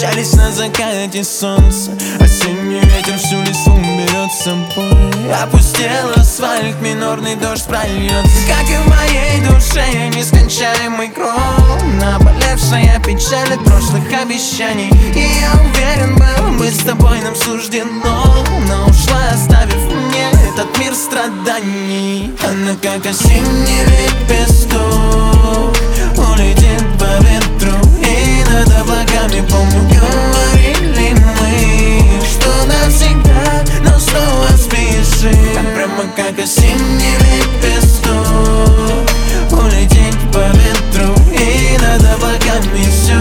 Прощались на закате солнца. Осенний ветер всю листву берет с собой. Опустел асфальт, минорный дождь прольется. Как и в моей душе нескончаемый кров, наболевшая печаль от прошлых обещаний. И я уверен был, быть с тобой нам суждено, но ушла, оставив мне этот мир страданий. Она как осенний лепесток, улетит по ветру, и над облаками, помню, говорили мы, что навсегда, но снова спешим. Прямо как осенний лепесток, улететь по ветру, и над облаками все.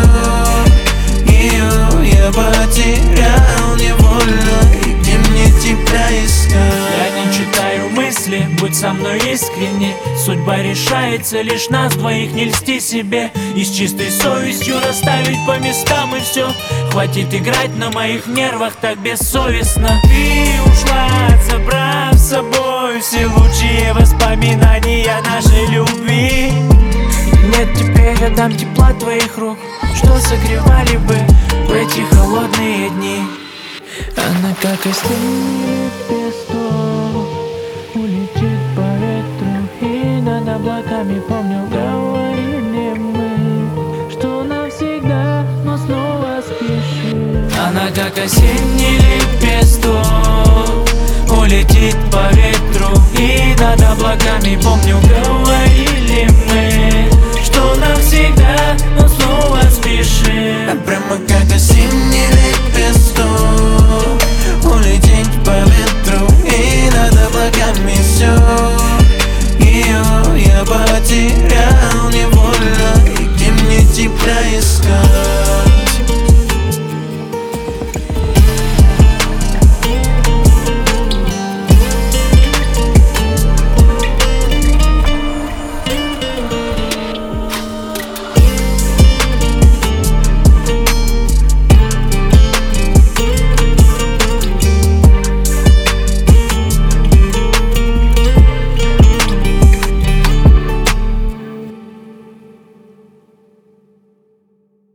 Ее я потерял невольно, и где мне тебя искать? Я не читаю мысли, будь со мной искренне. Судьба решается лишь нас двоих, не льсти себе. И с чистой совестью расставить по местам и все. Хватит играть на моих нервах так бессовестно. Ты ушла, забрав с собой все лучшие воспоминания нашей любви. Нет теперь рядом тепла твоих рук, что согревали бы в эти холодные дни. Она как осенний лепесток, улетит по ветру, и над облаками, помню, говорили мы, что навсегда, но снова спешим. Она как осенний лепесток, улетит по ветру, и над облаками, помню, говорили мы,